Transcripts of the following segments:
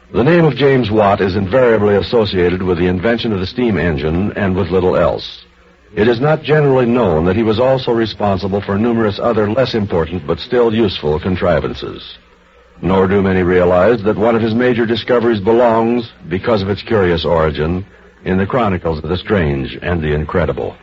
The name of James Watt is invariably associated with the invention of the steam engine and with little else. It is not generally known that he was also responsible for numerous other less important but still useful contrivances. Nor do many realize that one of his major discoveries belongs, because of its curious origin, in the chronicles of the strange and the incredible.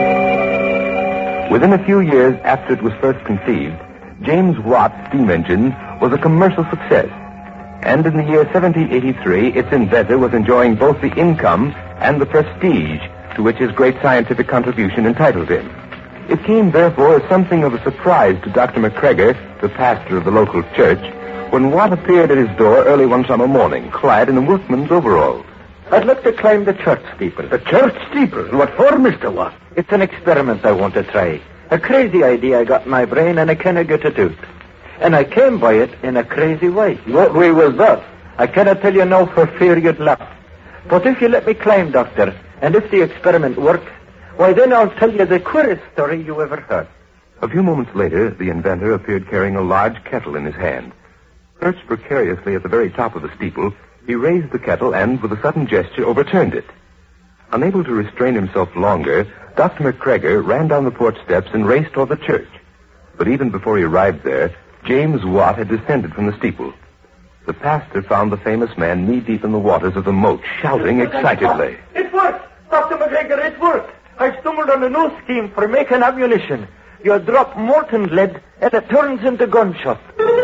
Within a few years after it was first conceived, James Watt's steam engine was a commercial success. And in the year 1783, its inventor was enjoying both the income and the prestige to which his great scientific contribution entitled him. It came, therefore, as something of a surprise to Dr. McGregor, the pastor of the local church, when Watt appeared at his door early one summer morning, clad in a workman's overalls. I'd like to climb the church steeple. The church steeple? What for, Mr. Watt? It's an experiment I want to try. A crazy idea I got in my brain, and I cannot get it out. And I came by it in a crazy way. What way was that? I cannot tell you now for fear you'd laugh. But if you let me climb, Doctor, and if the experiment works, why then I'll tell you the queerest story you ever heard. A few moments later, the inventor appeared carrying a large kettle in his hand. Perched precariously at the very top of the steeple, he raised the kettle and, with a sudden gesture, overturned it. Unable to restrain himself longer, Dr. McGregor ran down the porch steps and raced toward the church. But even before he arrived there, James Watt had descended from the steeple. The pastor found the famous man knee-deep in the waters of the moat, shouting excitedly. It worked! Dr. McGregor, it worked! I stumbled on a new scheme for making ammunition. You drop molten lead and it turns into gunshot.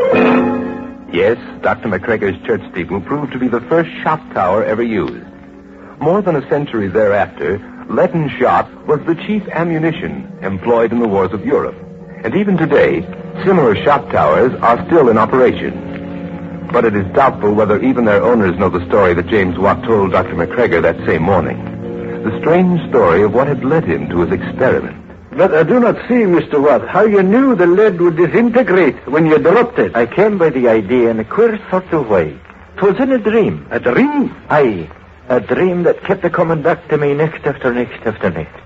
Yes, Dr. McGregor's church steeple proved to be the first shot tower ever used. More than a century thereafter, leaden shot was the chief ammunition employed in the wars of Europe. And even today, similar shot towers are still in operation. But it is doubtful whether even their owners know the story that James Watt told Dr. McGregor that same morning. The strange story of what had led him to his experiment. But I do not see, Mr. Watt, how you knew the lead would disintegrate when you dropped it. I came by the idea in a queer sort of way. 'Twas in a dream. A dream? Aye, a dream that kept coming back to me next after next after next.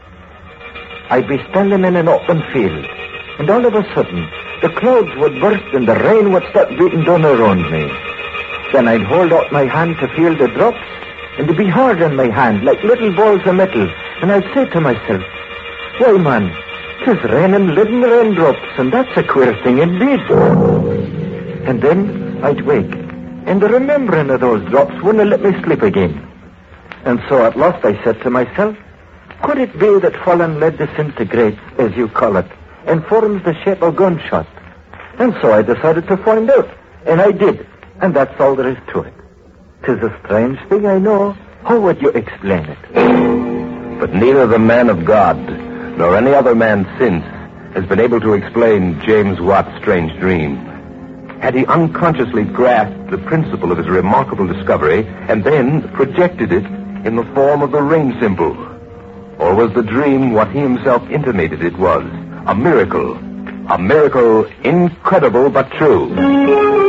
I'd be standing in an open field, and all of a sudden, the clouds would burst and the rain would start beating down around me. Then I'd hold out my hand to feel the drops, and they'd be hard in my hand, like little balls of metal, and I'd say to myself, why, man, 'tis raining leaden raindrops, and that's a queer thing indeed. And then I'd wake, and the remembering of those drops wouldn't let me sleep again. And so at last I said to myself, could it be that fallen lead disintegrates, as you call it, and forms the shape of gunshot? And so I decided to find out, and I did, and that's all there is to it. 'Tis a strange thing, I know. How would you explain it? But neither the man of God nor any other man since has been able to explain James Watt's strange dream. Had he unconsciously grasped the principle of his remarkable discovery and then projected it in the form of the rain symbol? Or was the dream what he himself intimated it was? A miracle incredible but true.